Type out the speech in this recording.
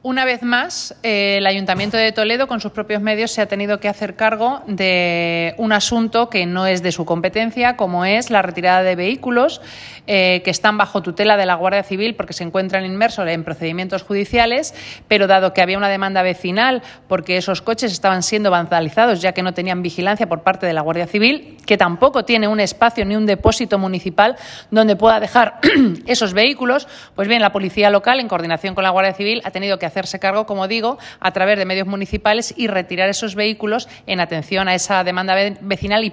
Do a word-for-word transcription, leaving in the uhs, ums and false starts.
Una vez más, eh, el Ayuntamiento de Toledo, con sus propios medios, se ha tenido que hacer cargo de un asunto que no es de su competencia, como es la retirada de vehículos eh, que están bajo tutela de la Guardia Civil porque se encuentran inmersos en procedimientos judiciales, pero dado que había una demanda vecinal porque esos coches estaban siendo vandalizados ya que no tenían vigilancia por parte de la Guardia Civil, que tampoco tiene un espacio ni un depósito municipal donde pueda dejar esos vehículos, pues bien, la Policía Local, en coordinación con la Guardia Civil, ha tenido que hacerse cargo, como digo, a través de medios municipales y retirar esos vehículos en atención a esa demanda vecinal y